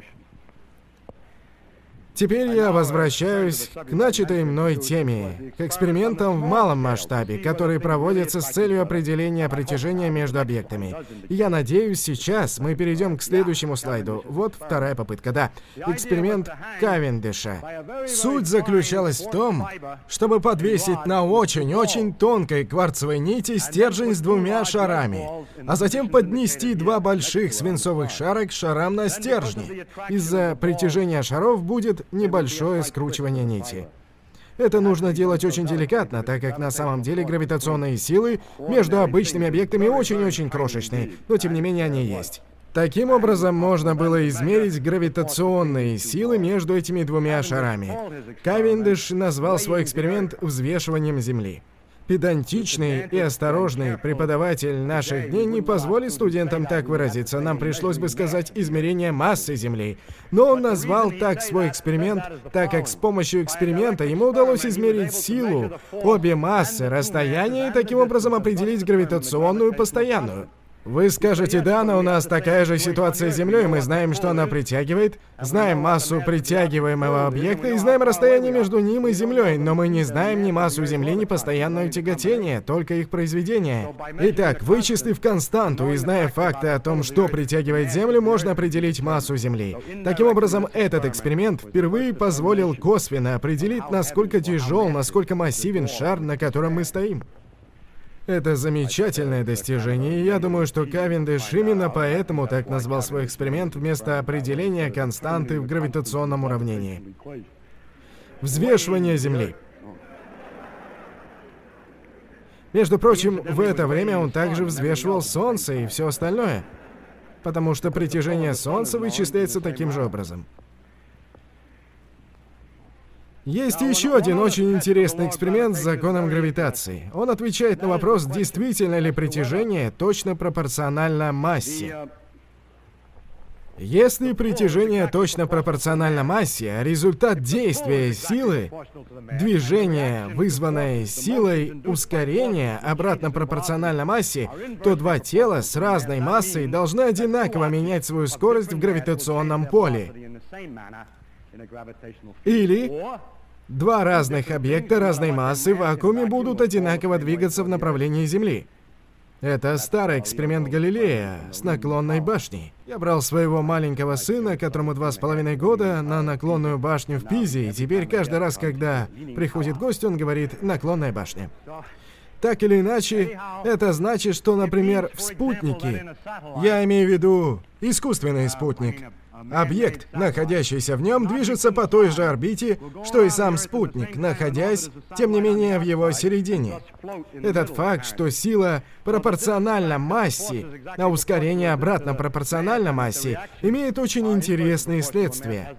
Теперь я возвращаюсь к начатой мной теме, к экспериментам в малом масштабе, которые проводятся с целью определения притяжения между объектами. И я надеюсь, сейчас мы перейдем к следующему слайду. Вот вторая попытка, да. Эксперимент Кавендиша. Суть заключалась в том, чтобы подвесить на очень-очень тонкой кварцевой нити стержень с двумя шарами, а затем поднести два больших свинцовых шара к шарам на стержне. Из-за притяжения шаров будет небольшое скручивание нити. Это нужно делать очень деликатно, так как на самом деле гравитационные силы между обычными объектами очень-очень крошечные, но тем не менее они есть. Таким образом, можно было измерить гравитационные силы между этими двумя шарами. Кавендиш назвал свой эксперимент взвешиванием Земли. Педантичный и осторожный преподаватель наших дней не позволит студентам так выразиться. Нам пришлось бы сказать измерение массы Земли. Но он назвал так свой эксперимент, так как с помощью эксперимента ему удалось измерить силу, обе массы, расстояние и таким образом определить гравитационную постоянную. Вы скажете, да, но у нас такая же ситуация с Землей, мы знаем, что она притягивает, знаем массу притягиваемого объекта и знаем расстояние между ним и Землей, но мы не знаем ни массу Земли, ни постоянное тяготение, только их произведение. Итак, вычислив константу и зная факты о том, что притягивает Землю, можно определить массу Земли. Таким образом, этот эксперимент впервые позволил косвенно определить, насколько тяжел, насколько массивен шар, на котором мы стоим. Это замечательное достижение, и я думаю, что Кавендиш именно поэтому так назвал свой эксперимент вместо определения константы в гравитационном уравнении. Взвешивание Земли. Между прочим, в это время он также взвешивал Солнце и все остальное, потому что притяжение Солнца вычисляется таким же образом. Есть еще один очень интересный эксперимент с законом гравитации. Он отвечает на вопрос, действительно ли притяжение точно пропорционально массе. Если притяжение точно пропорционально массе, а результат действия силы, движение, вызванное силой ускорения, обратно пропорционально массе, то два тела с разной массой должны одинаково менять свою скорость в гравитационном поле. Или два разных объекта разной массы в вакууме будут одинаково двигаться в направлении Земли. Это старый эксперимент Галилея с наклонной башней. Я брал своего маленького сына, которому 2,5 года, на наклонную башню в Пизе, и теперь каждый раз, когда приходит гость, он говорит «наклонная башня». Так или иначе, это значит, что, например, в спутнике, я имею в виду искусственный спутник, объект, находящийся в нем, движется по той же орбите, что и сам спутник, находясь, тем не менее, в его середине. Этот факт, что сила пропорциональна массе, а ускорение обратно пропорционально массе, имеет очень интересные следствия.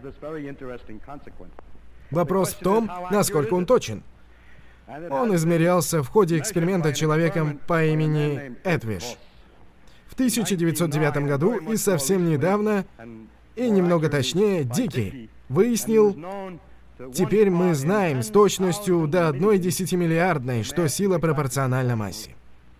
Вопрос в том, насколько он точен. Он измерялся в ходе эксперимента человеком по имени Эдвиш. В 1909 году и совсем недавно, и немного точнее, Дики выяснил, Теперь мы знаем с точностью до 1/10-миллиардной, что сила пропорциональна массе.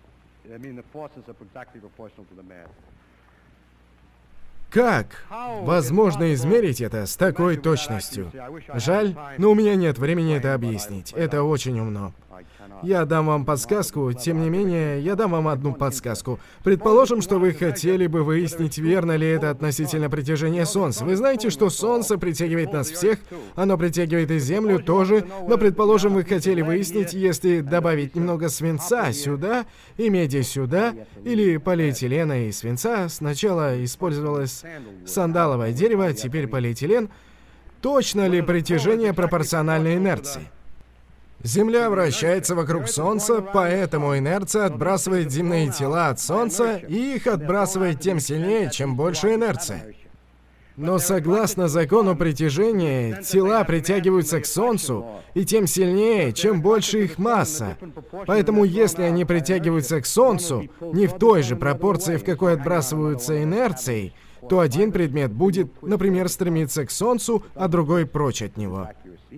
Как возможно измерить это с такой точностью? Жаль, но у меня нет времени это объяснить. Это очень умно. Я дам вам подсказку, тем не менее, я дам вам одну подсказку. Предположим, что вы хотели бы выяснить, верно ли это относительно притяжения Солнца. Вы знаете, что Солнце притягивает нас всех, оно притягивает и Землю тоже, но предположим, вы хотели выяснить, если добавить немного свинца сюда и меди сюда, или полиэтилена и свинца, сначала использовалось сандаловое дерево, теперь полиэтилен, точно ли притяжение пропорционально инерции? Земля вращается вокруг Солнца, поэтому инерция отбрасывает земные тела от Солнца, и их отбрасывает тем сильнее, чем больше инерция. Но согласно закону притяжения, тела притягиваются к Солнцу, и тем сильнее, чем больше их масса. Поэтому если они притягиваются к Солнцу не в той же пропорции, в какой отбрасываются инерцией, то один предмет будет, например, стремиться к Солнцу, а другой прочь от него.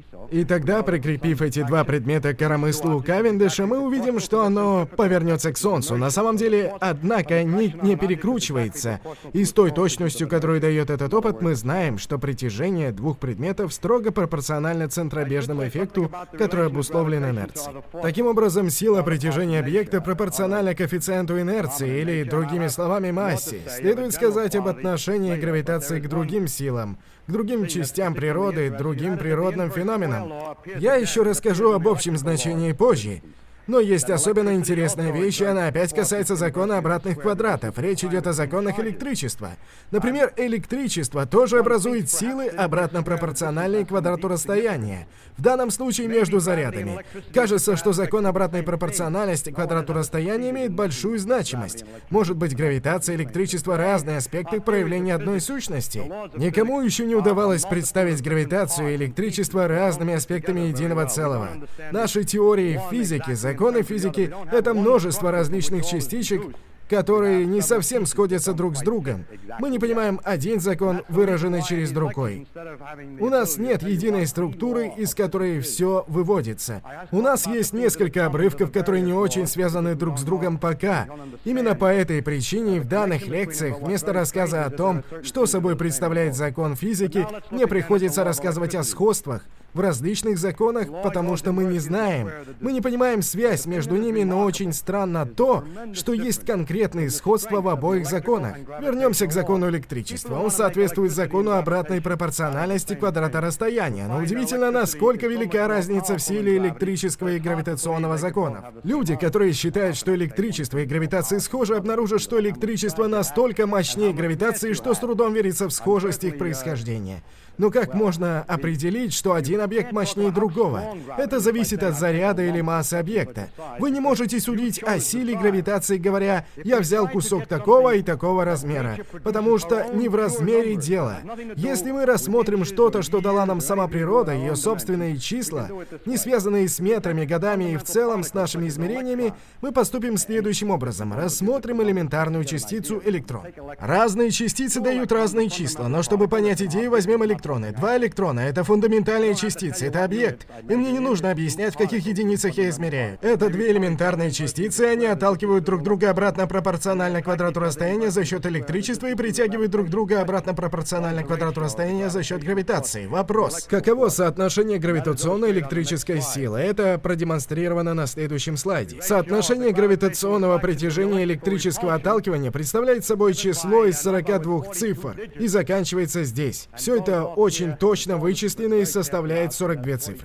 И тогда, прикрепив эти два предмета к коромыслу Кавендиша, мы увидим, что оно повернется к Солнцу. На самом деле, однако, нить не перекручивается. И с той точностью, которую дает этот опыт, мы знаем, что притяжение двух предметов строго пропорционально центробежному эффекту, который обусловлен инерцией. Таким образом, сила притяжения объекта пропорциональна коэффициенту инерции, или, другими словами, массе. Следует сказать об отношении гравитации к другим силам, к другим частям природы, другим природным феноменам. Я еще расскажу об общем значении позже. Но есть особенно интересная вещь, и она опять касается закона обратных квадратов. Речь идет о законах электричества. Например, электричество тоже образует силы, обратно пропорциональные квадрату расстояния. В данном случае между зарядами. Кажется, что закон обратной пропорциональности квадрату расстояния имеет большую значимость. Может быть, гравитация и электричество — разные аспекты проявления одной сущности. Никому еще не удавалось представить гравитацию и электричество разными аспектами единого целого. Наши теории физики, законы физики — это множество различных частичек, которые не совсем сходятся друг с другом. Мы не понимаем один закон, выраженный через другой. У нас нет единой структуры, из которой все выводится. У нас есть несколько обрывков, которые не очень связаны друг с другом пока. Именно по этой причине в данных лекциях вместо рассказа о том, что собой представляет закон физики, мне приходится рассказывать о сходствах в различных законах, потому что мы не знаем. Мы не понимаем связь между ними, но очень странно то, что есть конкретные сходства в обоих законах. Вернемся к закону электричества. Он соответствует закону обратной пропорциональности квадрата расстояния. Но удивительно, насколько велика разница в силе электрического и гравитационного законов. Люди, которые считают, что электричество и гравитация схожи, обнаружат, что электричество настолько мощнее гравитации, что с трудом верится в схожесть их происхождения. Но как можно определить, что один объект мощнее другого? Это зависит от заряда или массы объекта. Вы не можете судить о силе гравитации, говоря: «Я взял кусок такого и такого размера», потому что не в размере дело. Если мы рассмотрим что-то, что дала нам сама природа, ее собственные числа, не связанные с метрами, годами и в целом с нашими измерениями, мы поступим следующим образом. Рассмотрим элементарную частицу электрон. Разные частицы дают разные числа, но чтобы понять идею, возьмем электрон. Два электрона — это фундаментальные частицы, это объект. И мне не нужно объяснять, в каких единицах я измеряю. Это две элементарные частицы, они отталкивают друг друга обратно пропорционально квадрату расстояния за счет электричества и притягивают друг друга обратно пропорционально квадрату расстояния за счет гравитации. Вопрос: каково соотношение гравитационной и электрической силы? Это продемонстрировано на следующем слайде. Соотношение гравитационного притяжения и электрического отталкивания представляет собой число из 42 цифр и заканчивается здесь. Все это очень точно вычислено и составляет 42 цифры.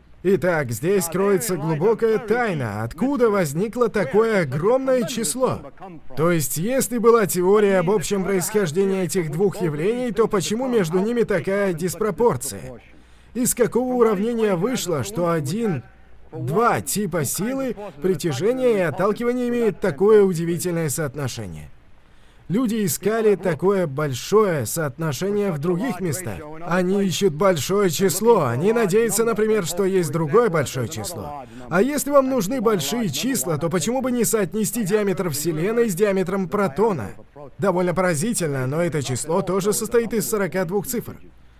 Итак, здесь кроется глубокая тайна, откуда возникло такое огромное число. То есть, если была теория об общем происхождении этих двух явлений, то почему между ними такая диспропорция? Из какого уравнения вышло, что два типа силы, притяжения и отталкивания имеют такое удивительное соотношение? Люди искали такое большое соотношение в других местах. Они ищут большое число. Они надеются, например, что есть другое большое число. А если вам нужны большие числа, то почему бы не соотнести диаметр Вселенной с диаметром протона? Довольно поразительно, но это число тоже состоит из 42 цифр.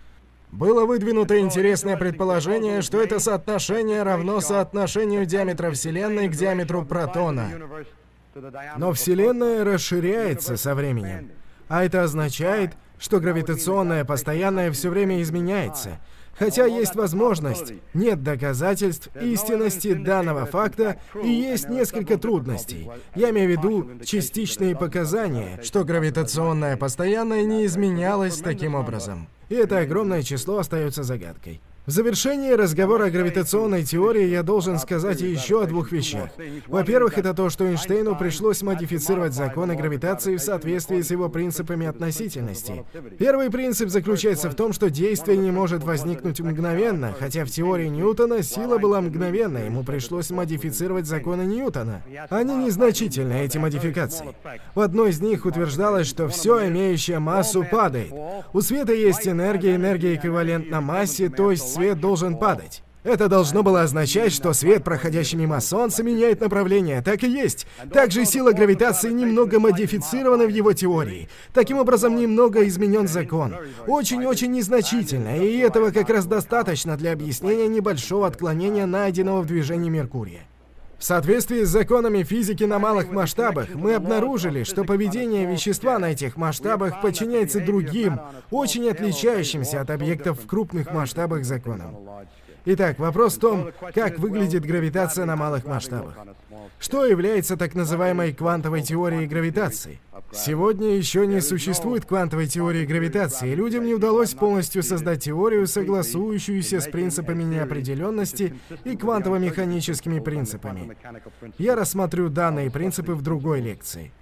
Было выдвинуто интересное предположение, что это соотношение равно соотношению диаметра Вселенной к диаметру протона. Но Вселенная расширяется со временем, а это означает, что гравитационное постоянное все время изменяется. Хотя есть возможность, нет доказательств истинности данного факта и есть несколько трудностей. Я имею в виду частичные показания, что гравитационное постоянное не изменялось таким образом. И это огромное число остается загадкой. В завершении разговора о гравитационной теории я должен сказать еще о двух вещах. Во-первых, это то, что Эйнштейну пришлось модифицировать законы гравитации в соответствии с его принципами относительности. Первый принцип заключается в том, что действие не может возникнуть мгновенно, хотя в теории Ньютона сила была мгновенной, ему пришлось модифицировать законы Ньютона. Они незначительны, эти модификации. В одной из них утверждалось, что все, имеющее массу, падает. У света есть энергия, энергия эквивалентна массе, то есть свет должен падать. Это должно было означать, что свет, проходящий мимо Солнца, меняет направление. Так и есть. Также сила гравитации немного модифицирована в его теории. Таким образом, немного изменен закон. Очень-очень незначительно, и этого как раз достаточно для объяснения небольшого отклонения, найденного в движении Меркурия. В соответствии с законами физики на малых масштабах, мы обнаружили, что поведение вещества на этих масштабах подчиняется другим, очень отличающимся от объектов в крупных масштабах законам. Итак, вопрос в том, как выглядит гравитация на малых масштабах. Что является так называемой квантовой теорией гравитации? Сегодня еще не существует квантовой теории гравитации, и людям не удалось полностью создать теорию, согласующуюся с принципами неопределенности и квантово-механическими принципами. Я рассмотрю данные принципы в другой лекции.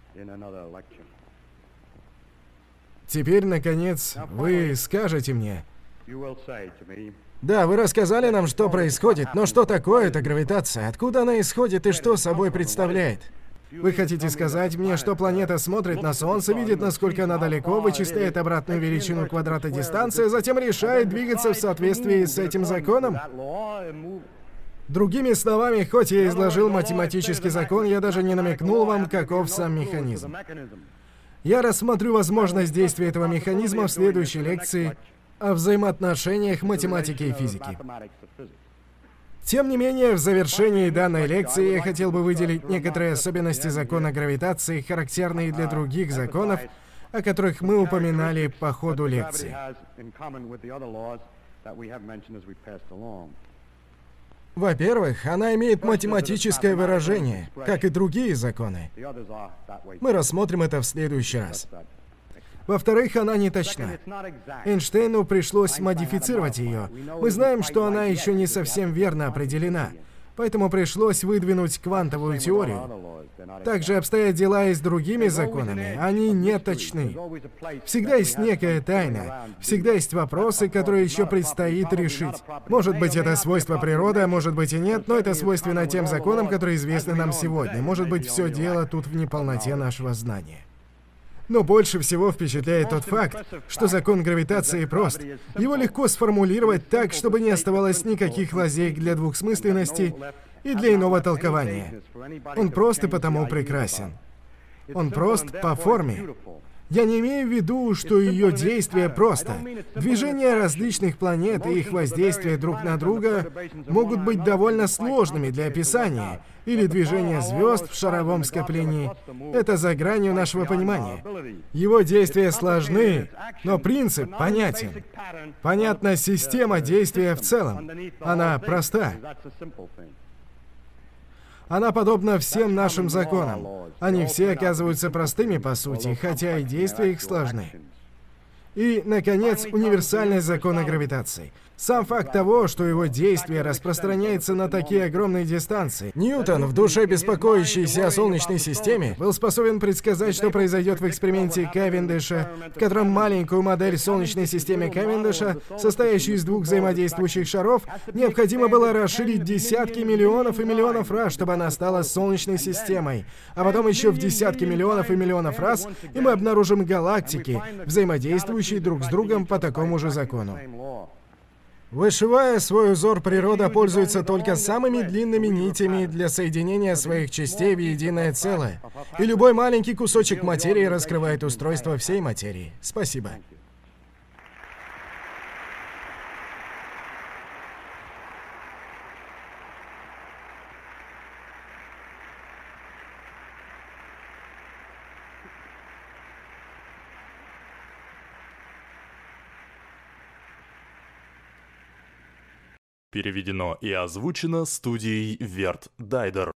Теперь, наконец, вы скажете мне... Да, вы рассказали нам, что происходит, но что такое эта гравитация? Откуда она исходит и что собой представляет? Вы хотите сказать мне, что планета смотрит на Солнце, видит, насколько она далеко, вычисляет обратную величину квадрата дистанции, а затем решает двигаться в соответствии с этим законом? Другими словами, хоть я изложил математический закон, я даже не намекнул вам, каков сам механизм. Я рассмотрю возможность действия этого механизма в следующей лекции о взаимоотношениях математики и физики. Тем не менее, в завершении данной лекции я хотел бы выделить некоторые особенности закона гравитации, характерные для других законов, о которых мы упоминали по ходу лекции. Во-первых, она имеет математическое выражение, как и другие законы. Мы рассмотрим это в следующий раз. Во-вторых, она не точна. Эйнштейну пришлось модифицировать ее. Мы знаем, что она еще не совсем верно определена, поэтому пришлось выдвинуть квантовую теорию. Также обстоят дела и с другими законами. Они не точны. Всегда есть некая тайна. Всегда есть вопросы, которые еще предстоит решить. Может быть, это свойство природы, а может быть и нет, но это свойственно тем законам, которые известны нам сегодня. Может быть, все дело тут в неполноте нашего знания. Но больше всего впечатляет тот факт, что закон гравитации прост. Его легко сформулировать так, чтобы не оставалось никаких лазеек для двухсмысленности и для иного толкования. Он прост и потому прекрасен. Он прост по форме. Я не имею в виду, что ее действие просто. Движения различных планет и их воздействие друг на друга могут быть довольно сложными для описания, или движение звезд в шаровом скоплении. Это за гранью нашего понимания. Его действия сложны, но принцип понятен. Понятна система действия в целом. Она проста. Она подобна всем нашим законам. Они все оказываются простыми по сути, хотя и действия их сложны. И, наконец, универсальность закона гравитации. Сам факт того, что его действие распространяется на такие огромные дистанции. Ньютон, в душе беспокоящийся о Солнечной системе, был способен предсказать, что произойдет в эксперименте Кавендиша, в котором маленькую модель Солнечной системы Кавендиша, состоящую из двух взаимодействующих шаров, необходимо было расширить десятки миллионов и миллионов раз, чтобы она стала Солнечной системой. А потом еще в десятки миллионов и миллионов раз, и мы обнаружим галактики, взаимодействующие друг с другом по такому же закону. Вышивая свой узор, природа пользуется только самыми длинными нитями для соединения своих частей в единое целое. И любой маленький кусочек материи раскрывает устройство всей материи. Спасибо. Переведено и озвучено студией Верт Дайдер.